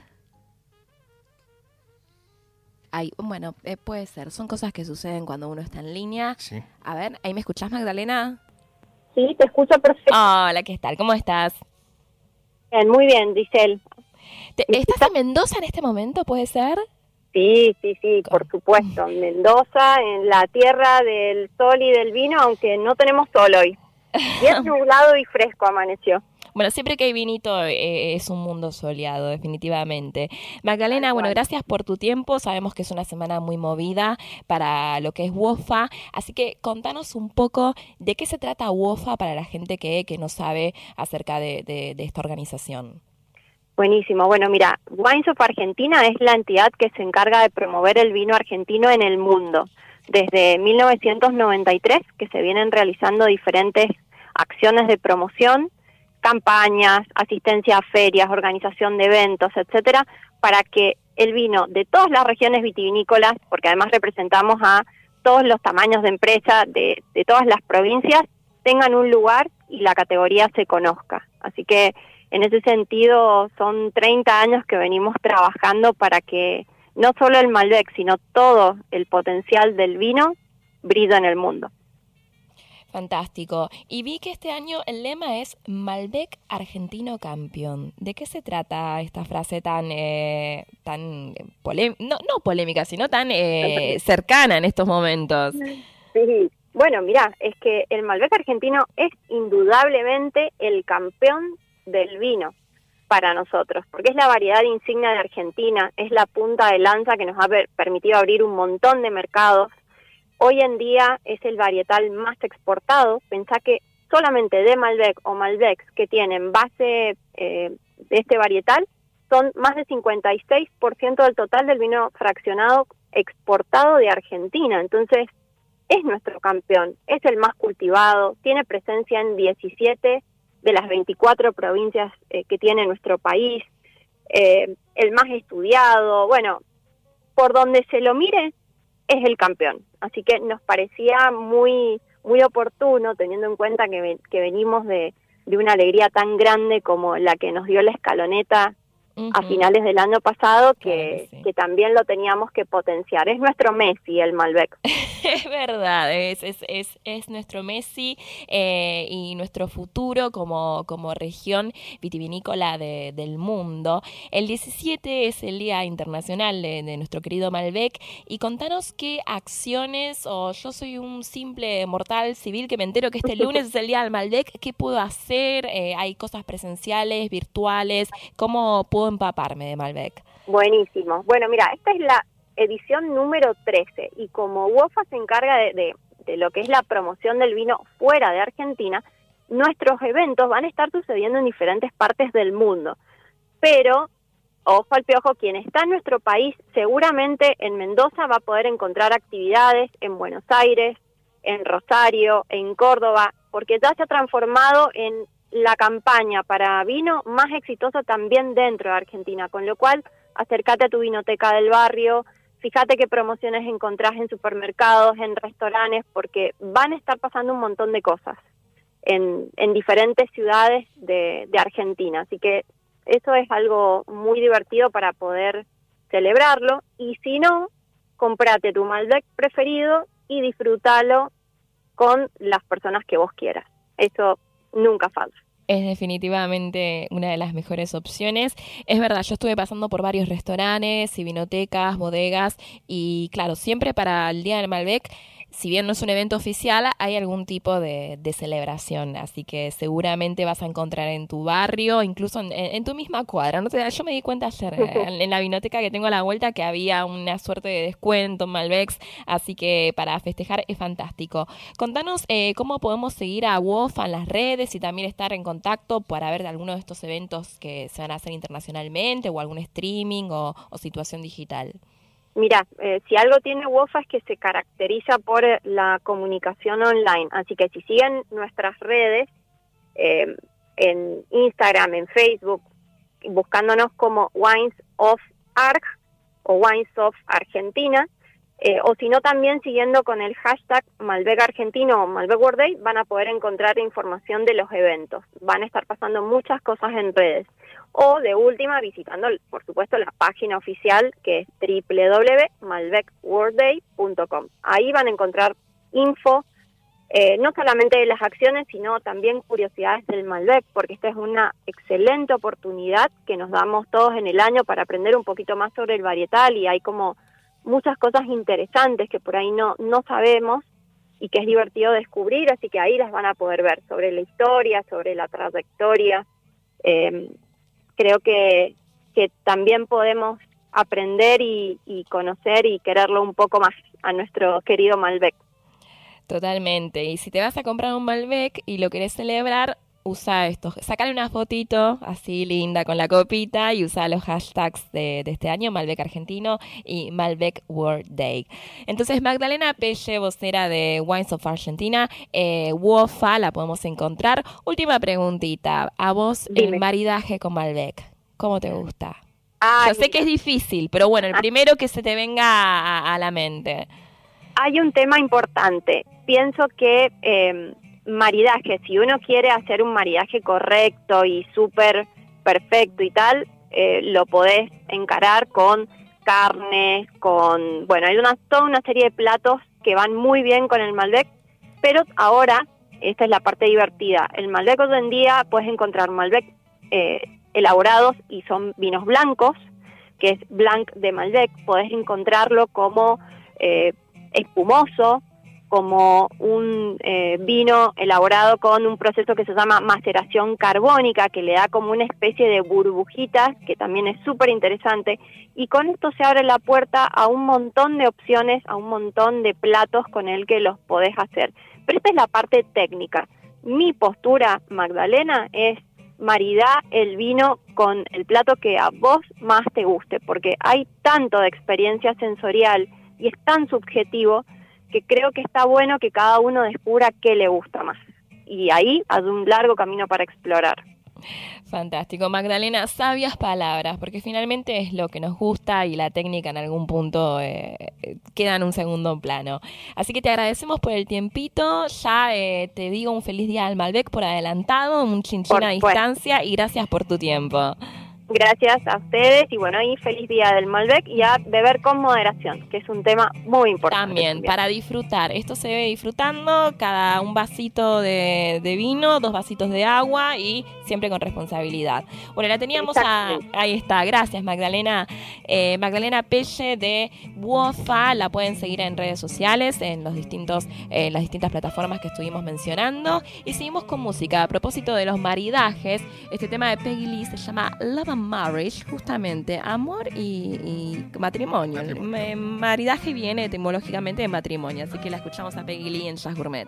Ay, bueno, eh, puede ser. Son cosas que suceden cuando uno está en línea. Sí. A ver, ¿ahí me escuchás, Magdalena? Sí, te escucho perfecto. Hola, ¿qué tal? ¿Cómo estás? Bien, muy bien, Giselle. ¿Te, ¿Estás en Mendoza en este momento, puede ser? Sí, sí, sí, por supuesto. Mendoza, en la tierra del sol y del vino, aunque no tenemos sol hoy. Bien nublado y fresco amaneció. Bueno, siempre que hay vinito eh, es un mundo soleado, definitivamente. Magdalena, bueno, gracias por tu tiempo. Sabemos que es una semana muy movida para lo que es WOFA. Así que contanos un poco de qué se trata WOFA para la gente que, que no sabe acerca de, de, de esta organización. Buenísimo. Bueno, mira, Wines of Argentina es la entidad que se encarga de promover el vino argentino en el mundo. Desde mil novecientos noventa y tres, que se vienen realizando diferentes acciones de promoción, campañas, asistencia a ferias, organización de eventos, etcétera, para que el vino de todas las regiones vitivinícolas, porque además representamos a todos los tamaños de empresa de, de todas las provincias, tengan un lugar y la categoría se conozca. Así que en ese sentido son treinta años que venimos trabajando para que no solo el Malbec, sino todo el potencial del vino brille en el mundo. Fantástico. Y vi que este año el lema es Malbec Argentino Campeón. ¿De qué se trata esta frase tan, eh, tan polé- no, no polémica, sino tan eh, cercana en estos momentos? Sí, bueno, mirá, es que el Malbec argentino es indudablemente el campeón del vino para nosotros, porque es la variedad insignia de Argentina, es la punta de lanza que nos ha per- permitido abrir un montón de mercados. Hoy en día es el varietal más exportado. Pensá que solamente de Malbec o Malbecs que tienen base eh, de este varietal son más de cincuenta y seis por ciento del total del vino fraccionado exportado de Argentina. Entonces, es nuestro campeón, es el más cultivado, tiene presencia en diecisiete de las veinticuatro provincias eh, que tiene nuestro país, eh, el más estudiado. Bueno, por donde se lo mire, es el campeón. Así que nos parecía muy muy oportuno, teniendo en cuenta que, ven, que venimos de, de una alegría tan grande como la que nos dio la escaloneta uh-huh. a finales del año pasado, que, claro que, sí. que también lo teníamos que potenciar. Es nuestro Messi, el Malbec. Es verdad, es, es, es, es nuestro Messi eh, y nuestro futuro como, como región vitivinícola de, del mundo. El diecisiete es el Día Internacional de, de nuestro querido Malbec, y contanos qué acciones, o yo soy un simple mortal civil que me entero que este lunes es el Día del Malbec, ¿qué puedo hacer? Eh, ¿Hay cosas presenciales, virtuales? ¿Cómo puedo empaparme de Malbec? Buenísimo. Bueno, mira, esta es la edición número trece, y como WOFA se encarga de, de, de lo que es la promoción del vino fuera de Argentina, nuestros eventos van a estar sucediendo en diferentes partes del mundo. Pero, ojo al piojo, quien está en nuestro país, seguramente en Mendoza va a poder encontrar actividades, en Buenos Aires, en Rosario, en Córdoba, porque ya se ha transformado en la campaña para vino más exitosa también dentro de Argentina, con lo cual acércate a tu vinoteca del barrio, fíjate qué promociones encontrás en supermercados, en restaurantes, porque van a estar pasando un montón de cosas en, en diferentes ciudades de, de Argentina. Así que eso es algo muy divertido para poder celebrarlo. Y si no, comprate tu Malbec preferido y disfrútalo con las personas que vos quieras. Eso nunca falta. Es definitivamente una de las mejores opciones. Es verdad, yo estuve pasando por varios restaurantes y vinotecas, bodegas, y claro, siempre para el Día del Malbec, si bien no es un evento oficial, hay algún tipo de, de celebración, así que seguramente vas a encontrar en tu barrio, incluso en, en tu misma cuadra. No sé, yo me di cuenta ayer en, en la vinoteca que tengo a la vuelta que había una suerte de descuento en Malbecs, así que para festejar es fantástico. Contanos eh, cómo podemos seguir a WOFA en las redes y también estar en contacto para ver algunos de estos eventos que se van a hacer internacionalmente, o algún streaming o, o situación digital. Mira, eh, si algo tiene WOFA es que se caracteriza por la comunicación online, así que si siguen nuestras redes, eh, en Instagram, en Facebook, buscándonos como Wines of Arg o Wines of Argentina, eh, o si no también siguiendo con el hashtag Malbec Argentino o Malbec World Day, van a poder encontrar información de los eventos. Van a estar pasando muchas cosas en redes. O de última, visitando, por supuesto, la página oficial, que es doble u doble u doble u punto malbec world day punto com. Ahí van a encontrar info, eh, no solamente de las acciones, sino también curiosidades del Malbec, porque esta es una excelente oportunidad que nos damos todos en el año para aprender un poquito más sobre el varietal, y hay como muchas cosas interesantes que por ahí no, no sabemos y que es divertido descubrir, así que ahí las van a poder ver sobre la historia, sobre la trayectoria. Eh, creo que, que también podemos aprender y, y conocer y quererlo un poco más a nuestro querido Malbec. Totalmente. Y si te vas a comprar un Malbec y lo querés celebrar, usa estos, sacale una fotito así linda con la copita y usa los hashtags de, de este año, Malbec Argentino y Malbec World Day. Entonces, Magdalena Pelle, vocera de Wines of Argentina, eh, WOFA, la podemos encontrar. Última preguntita, a vos, Dime. el maridaje con Malbec, ¿cómo te gusta? Ah, Yo sé que es difícil, pero bueno, el primero que se te venga a, a la mente. Hay un tema importante. Pienso que eh, maridaje, si uno quiere hacer un maridaje correcto y súper perfecto y tal, eh, lo podés encarar con carnes, con... Bueno, hay una, toda una serie de platos que van muy bien con el Malbec, pero ahora, esta es la parte divertida, el Malbec hoy en día puedes encontrar Malbec eh, elaborados y son vinos blancos, que es Blanc de Malbec, podés encontrarlo como eh, espumoso, como un eh, vino elaborado con un proceso que se llama maceración carbónica, que le da como una especie de burbujitas, que también es súper interesante, y con esto se abre la puerta a un montón de opciones, a un montón de platos con el que los podés hacer. Pero esta es la parte técnica. Mi postura, Magdalena, es maridar el vino con el plato que a vos más te guste, porque hay tanto de experiencia sensorial y es tan subjetivo que creo que está bueno que cada uno descubra qué le gusta más. Y ahí hay un largo camino para explorar. Fantástico, Magdalena, sabias palabras, porque finalmente es lo que nos gusta y la técnica en algún punto eh, queda en un segundo plano. Así que te agradecemos por el tiempito, ya eh, te digo un feliz día al Malbec por adelantado, un chinchín a distancia y gracias por tu tiempo. Gracias a ustedes y bueno, y feliz día del Malbec y a beber con moderación, que es un tema muy importante. También, también. Para disfrutar, esto se ve disfrutando, cada un vasito de, de vino, dos vasitos de agua y siempre con responsabilidad. Bueno, la teníamos a, ahí está, gracias Magdalena, eh, Magdalena Pelle de WOFA, la pueden seguir en redes sociales, en los distintos, eh, las distintas plataformas que estuvimos mencionando y seguimos con música. A propósito de los maridajes, este tema de Peggy Lee se llama Love and Marriage, justamente, amor y, y matrimonio. Matrimonio. El maridaje viene etimológicamente de matrimonio, así que la escuchamos a Peggy Lee en Jazz Gourmet.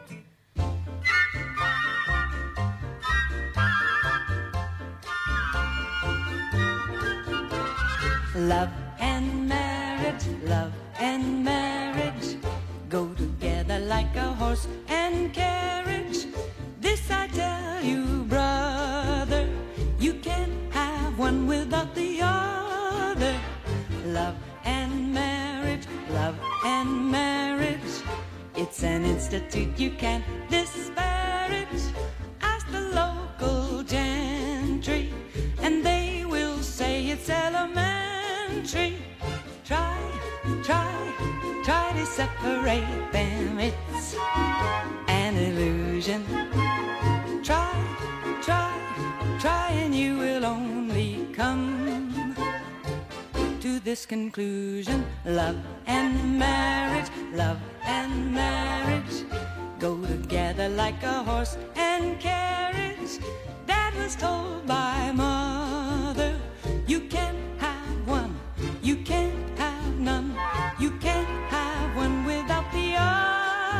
Love and marriage, love and marriage go together like a horse and carriage. This I tell you, brother, you can't have one without the other. Love and marriage, love and marriage, it's an institute you can't disparage. Ask the local gentry and they will say it's elementary. Try, try, try to separate them, it's an illusion. Try, try, try and you will only come to this conclusion. Love and marriage, love and marriage go together like a horse and carriage. Dad was told by mother, you can't have one, you can't have none, you can't have one without the other.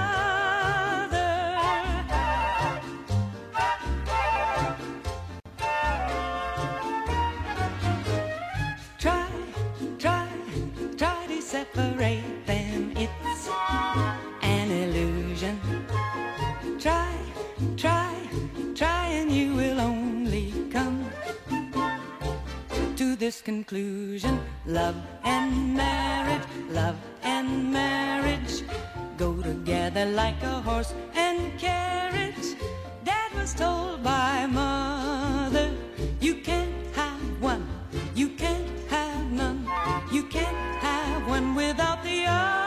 Try, try, try to separate them, it's an illusion. Try, try, try and you will only come to this conclusion. Love and marriage, love and marriage go together like a horse and carriage. Dad was told by mother, you can't have one, you can't have none, you can't have one without the other.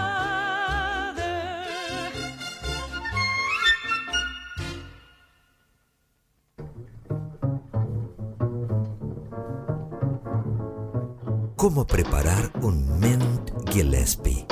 ¿Cómo preparar un Mint Gillespie?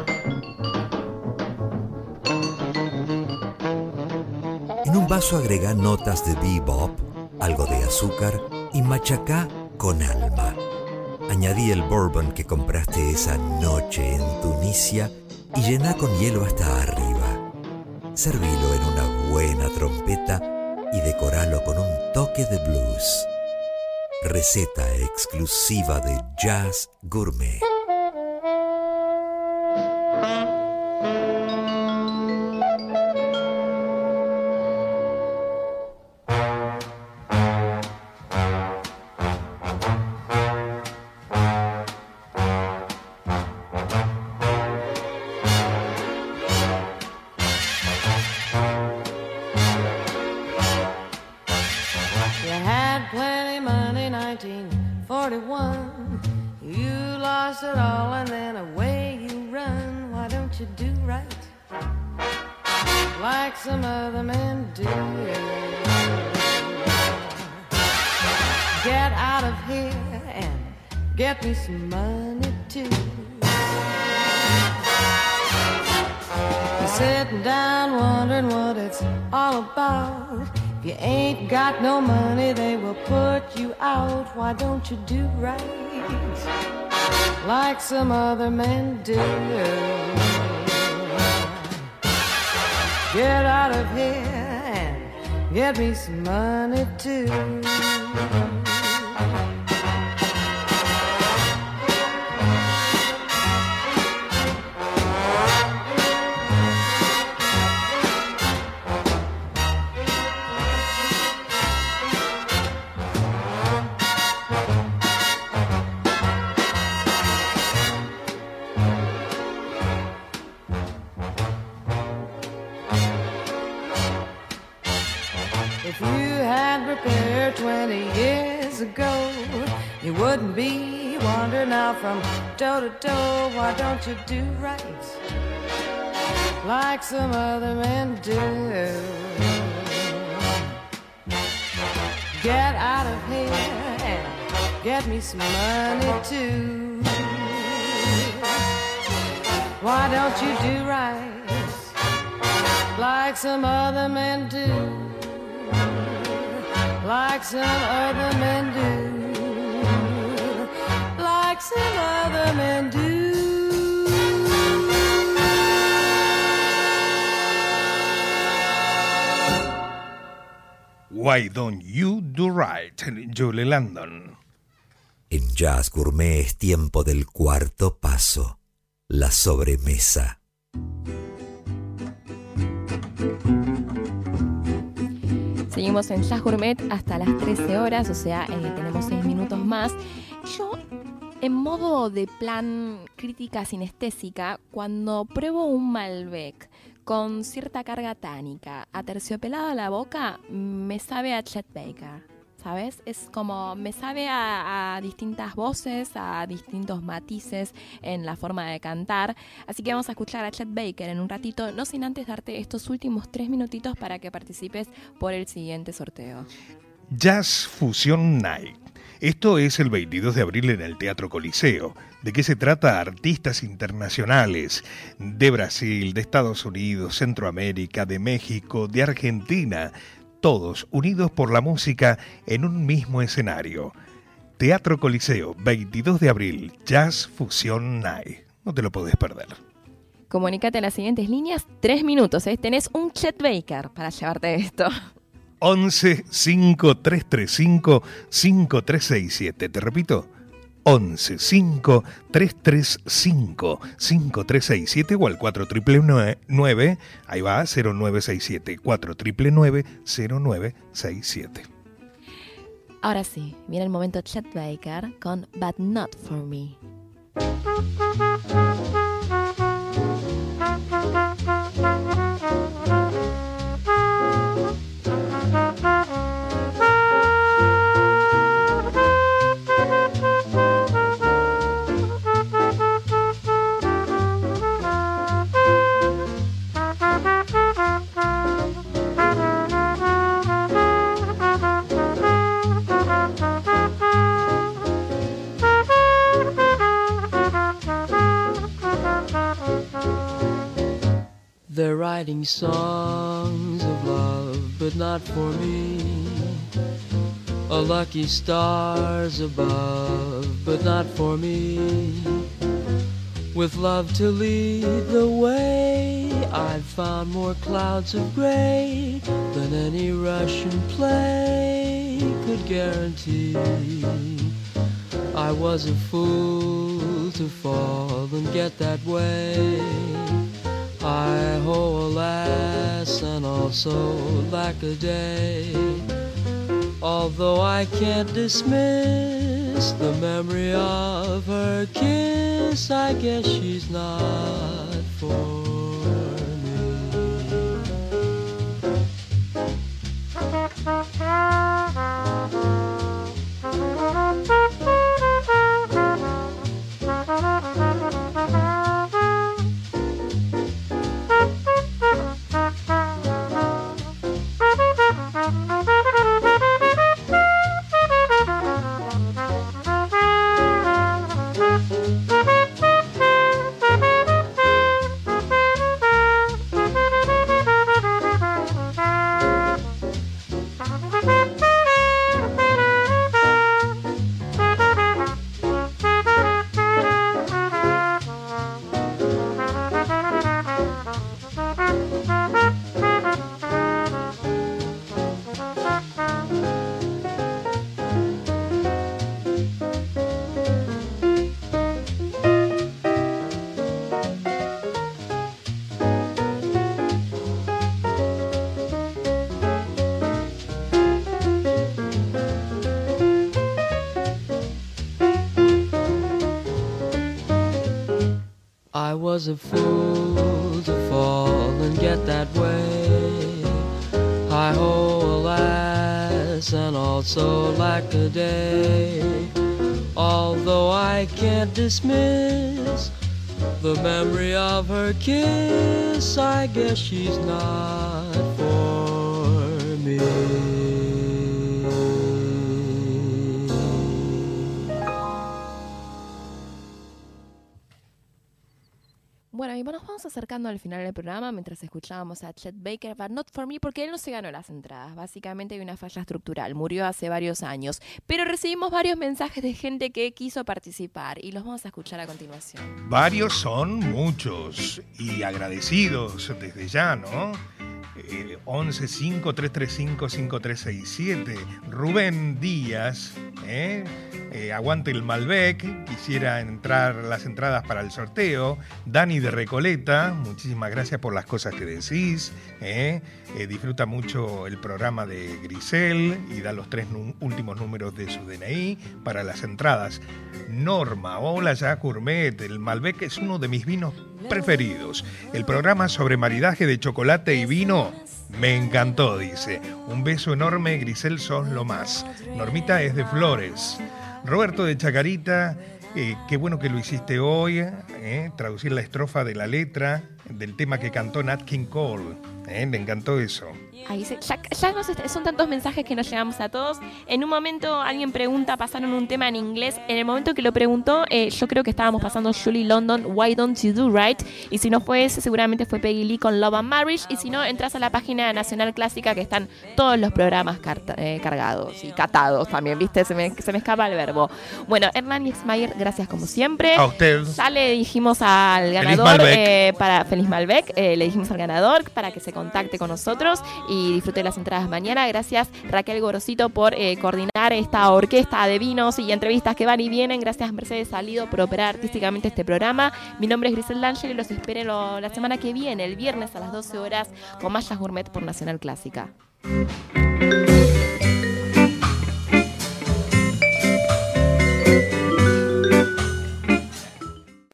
En un vaso agrega notas de bebop, algo de azúcar y machacá con alma. Añadí el bourbon que compraste esa noche en Tunisia y llená con hielo hasta arriba. Servilo en una buena trompeta y decoralo con un toque de blues. Receta exclusiva de Jazz Gourmet. Why don't you do right like some other men do? Get out of here and get me some money too. From toe to toe, why don't you do right like some other men do? Get out of here and get me some money too. Why don't you do right like some other men do? Like some other men do. Like some other men do. Why Don't You Do Right, Julie London. En Jazz Gourmet es tiempo del cuarto paso, la sobremesa. Seguimos en Jazz Gourmet hasta las trece horas, o sea, eh, tenemos seis minutos más. Yo, en modo de plan crítica sinestésica, cuando pruebo un Malbec con cierta carga tánica, aterciopelado a la boca, me sabe a Chet Baker, ¿sabes? Es como, me sabe a, a distintas voces, a distintos matices en la forma de cantar. Así que vamos a escuchar a Chet Baker en un ratito, no sin antes darte estos últimos tres minutitos para que participes por el siguiente sorteo. Jazz Fusion Night. Esto es el veintidós de abril en el Teatro Coliseo. ¿De qué se trata? Artistas internacionales de Brasil, de Estados Unidos, Centroamérica, de México, de Argentina, todos unidos por la música en un mismo escenario. Teatro Coliseo, veintidós de abril, Jazz Fusion Night. No te lo podés perder. Comunícate a las siguientes líneas, tres minutos, ¿eh? Tenés un Chet Baker para llevarte esto. once cinco tres tres cinco cinco tres seis siete. Te repito, once cinco tres tres cinco cinco tres seis siete o al cuatro nueve nueve nueve, ahí va, cero nueve seis siete, cuatro nueve nueve nueve, cero nueve seis siete. Ahora sí, viene el momento Chet Baker con But Not For Me. They're writing songs of love, but not for me. A lucky stars above, but not for me. With love to lead the way, I've found more clouds of gray than any Russian play could guarantee. I was a fool to fall and get that way. Hi-ho, alas, and also lack a day. Although I can't dismiss the memory of her kiss, I guess she's not for I was a fool to fall and get that way. Hi-ho, alas, and also lack a day. Although I can't dismiss the memory of her kiss, I guess she's not for me. Bueno, y nos vamos acercando al final del programa mientras escuchábamos a Chet Baker, but not for me, porque él no se ganó las entradas. Básicamente hay una falla estructural, murió hace varios años. Pero recibimos varios mensajes de gente que quiso participar y los vamos a escuchar a continuación. Varios son muchos y agradecidos desde ya, ¿no? Eh, once cinco tres tres cinco cinco tres seis siete. Rubén Díaz, ¿eh? Eh, aguante el Malbec, quisiera entrar las entradas para el sorteo. Dani de Recoleta, muchísimas gracias por las cosas que decís. ¿eh? Eh, disfruta mucho el programa de Grisel y da los tres nu- últimos números de su D N I para las entradas. Norma, hola ya Gourmet, el Malbec es uno de mis vinos preferidos. El programa sobre maridaje de chocolate y vino me encantó, dice. Un beso enorme, Grisel, sos lo más. Normita es de Flores. Roberto de Chacarita, eh, qué bueno que lo hiciste hoy, eh, traducir la estrofa de la letra del tema que cantó Nat King Cole. Eh, me encantó eso. Ahí se, ya, ya nos, son tantos mensajes que nos llegamos a todos. En un momento alguien pregunta, pasaron un tema en inglés. En el momento que lo preguntó, eh, yo creo que estábamos pasando Julie London, Why Don't You Do Right. Y si no fue ese, seguramente fue Peggy Lee con Love and Marriage. Y si no, entras a la página Nacional Clásica que están todos los programas carta, eh, cargados y catados también, ¿viste? Se me, se me escapa el verbo. Bueno, Hernán Liexmayer, gracias como siempre. A usted. Ya le dijimos al ganador, eh, para Feliz Malbec, eh, le dijimos al ganador para que se contacte con nosotros y disfrute las entradas mañana. Gracias Raquel Gorosito por eh, coordinar esta orquesta de vinos y entrevistas que van y vienen. Gracias Mercedes Salido por operar artísticamente este programa. Mi nombre es Grisel D'Angelo y los espero la semana que viene, el viernes a las doce horas, con más Jazz Gourmet por Nacional Clásica.